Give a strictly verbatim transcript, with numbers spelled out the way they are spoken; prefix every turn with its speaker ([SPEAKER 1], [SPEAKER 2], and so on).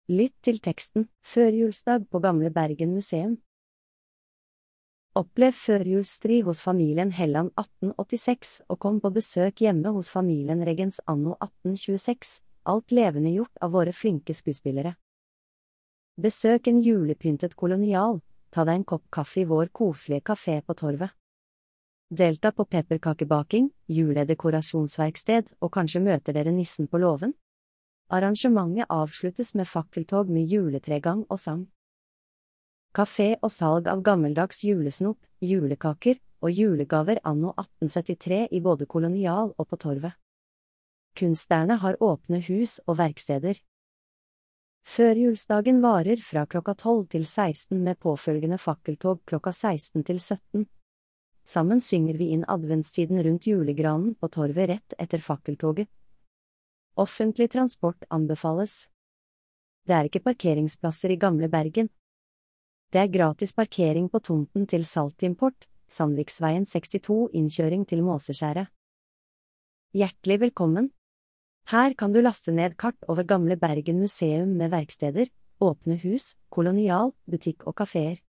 [SPEAKER 1] Lytt til teksten Førjulsdag på Gamle Bergen museum. Opplev førjulsstri hos familien Helland atten åttiseks og kom på besøk hjemme hos familien Regens anno atten tjueseks, alt levendegjort av våre flinke skuespillere. Besøk en julepyntet kolonial, ta deg en kopp kaffe i vår koselige kafé på torvet. Delta på pepperkakebaking, juledekorasjonsverksted og kanskje møter dere nissen på låven? Arrangementet avsluttes med fakkeltog med juletregang og sang. Kafé og salg av gammeldags julesnop, julekaker og julegaver anno atten syttitre i både kolonial og på torvet. Kunstnerne har åpne hus og verksteder. Førjulsdagen varer fra klokka tolv til seksten med påfølgende fakkeltog klokka seksten til sytten. Sammen synger vi inn adventstiden rundt julegranen på torvet rett etter fakkeltoget. Offentlig transport anbefales. Det er ikke parkeringsplasser i Gamle Bergen. Det er gratis parkering på tomten til Saltimport, Sandviksveien sekstito innkjøring til Måseskjæret. Hjertelig velkommen! Her kan du laste ned kart over Gamle Bergen museum med verksteder, åpne hus, kolonial, butikk og kaféer.